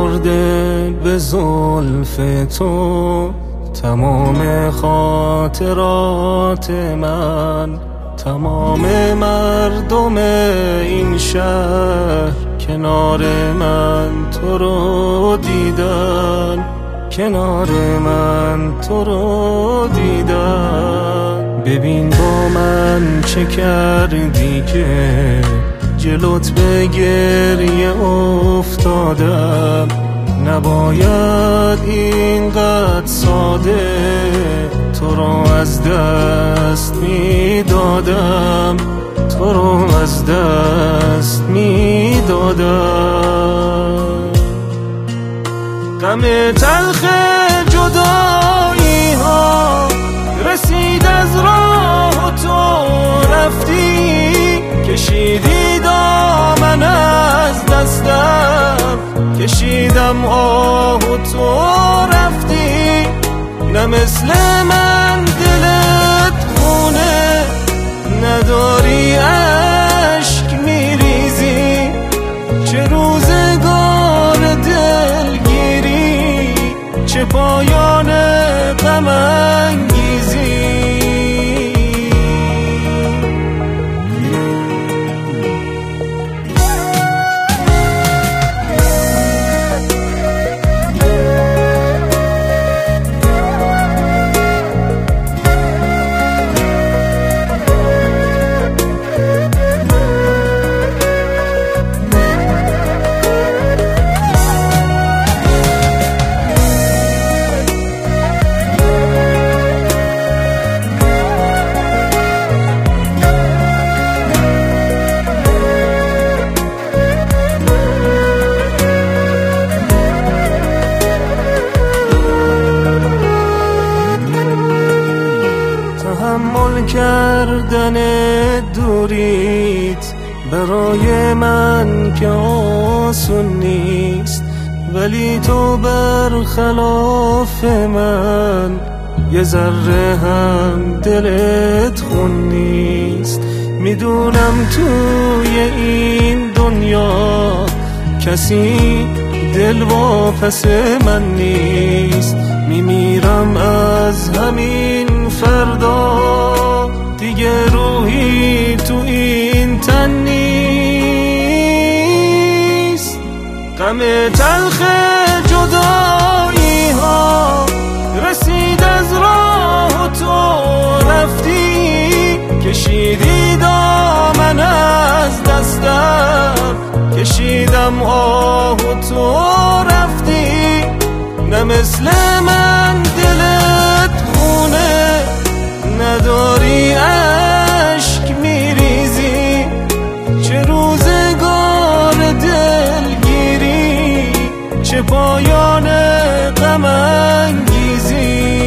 سپرده به زلف تو تمام خاطرات من، تمام مردم این شهر کنار من تو رو دیدن، کنار من تو رو دیدن. ببین با من چه کردی که جلوت به گریه افتادم. نباید اینقدر ساده تو رو از دست میدادم، تو رو از دست میدادم. غم تلخ جدایی ها رسید از راه تو رفتی، کشیدی دامن از دستم، کشیدم آه و تو رفتی. نه مثل من دلت خونه نداری، اشک میریزی، چه روزگار دلگیری، چه پایان غم انگیزی. تحمل کردن دوریت برای من که آسون نیست، ولی تو برخلاف من یه ذره هم دلت خون نیست. میدونم توی این دنیا کسی دل واپس من نیست. میمیرم از همین فردا، دیگه روحی تو این تن نیست. غم تلخ جدایی ها رسید از راه تو رفتی، کشیدی دامن از دستم، کشیدم آه و تو رفتی. نه مثل من دلت خونه نداری، اشک میریزی، چه روزگار دلگیری، چه پایان غم انگیزی.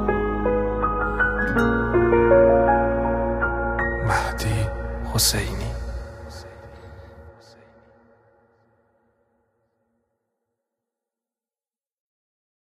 مهدی حسینی.